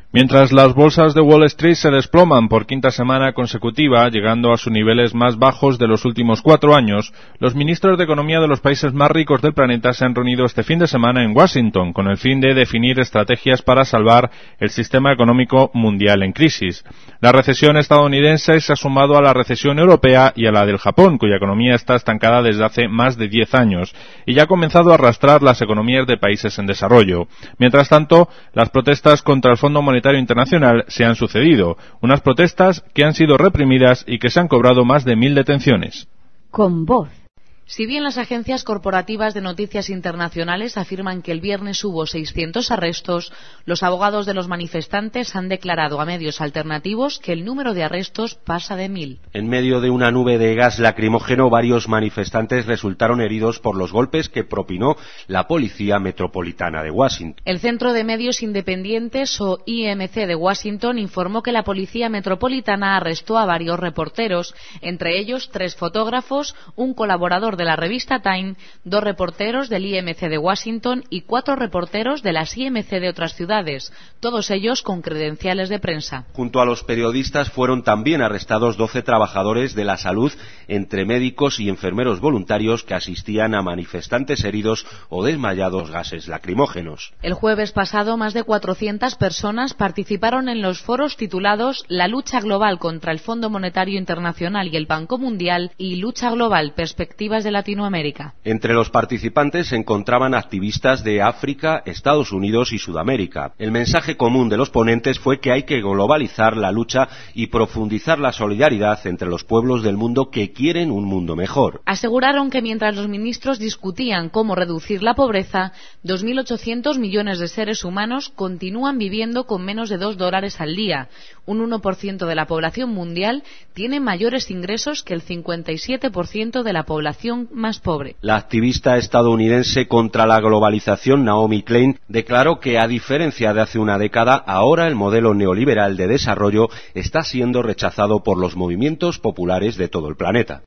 Mientras las bolsas de Wall Street se desploman por quinta semana consecutiva, llegando a sus niveles más bajos de los últimos 4 años, los ministros de Economía de los países más ricos del planeta se han reunido este fin de semana en Washington con el fin de definir estrategias para salvar el sistema económico mundial en crisis. La recesión estadounidense se ha sumado a la recesión europea y a la del Japón, cuya economía está estancada desde hace más de 10 años y ya ha comenzado a arrastrar las economías de países en desarrollo. Mientras tanto, las protestas contra el Fondo Monetario Internacional se han sucedido, unas protestas que han sido reprimidas y que se han cobrado más de 1000 detenciones. Con voz. Si bien las agencias corporativas de noticias internacionales afirman que el viernes hubo 600 arrestos, los abogados de los manifestantes han declarado a medios alternativos que el número de arrestos pasa de 1000. En medio de una nube de gas lacrimógeno, varios manifestantes resultaron heridos por los golpes que propinó la Policía Metropolitana de Washington. El Centro de Medios Independientes, o IMC de Washington, informó que la Policía Metropolitana arrestó a varios reporteros, entre ellos 3 fotógrafos, un colaborador de la revista Time, 2 reporteros del IMC de Washington y 4 reporteros de las IMC de otras ciudades, todos ellos con credenciales de prensa. Junto a los periodistas fueron también arrestados 12 trabajadores de la salud, entre médicos y enfermeros voluntarios que asistían a manifestantes heridos o desmayados gases lacrimógenos. El jueves pasado, más de 400 personas participaron en los foros titulados La lucha global contra el Fondo Monetario Internacional y el Banco Mundial y Lucha global, perspectivas de Latinoamérica. Entre los participantes se encontraban activistas de África, Estados Unidos y Sudamérica. El mensaje común de los ponentes fue que hay que globalizar la lucha y profundizar la solidaridad entre los pueblos del mundo que quieren un mundo mejor. Aseguraron que mientras los ministros discutían cómo reducir la pobreza, 2.800 millones de seres humanos continúan viviendo con menos de $2 al día. Un 1% de la población mundial tiene mayores ingresos que el 57% de la población más pobre. La activista estadounidense contra la globalización, Naomi Klein, declaró que, a diferencia de hace una década, ahora el modelo neoliberal de desarrollo está siendo rechazado por los movimientos populares de todo el planeta.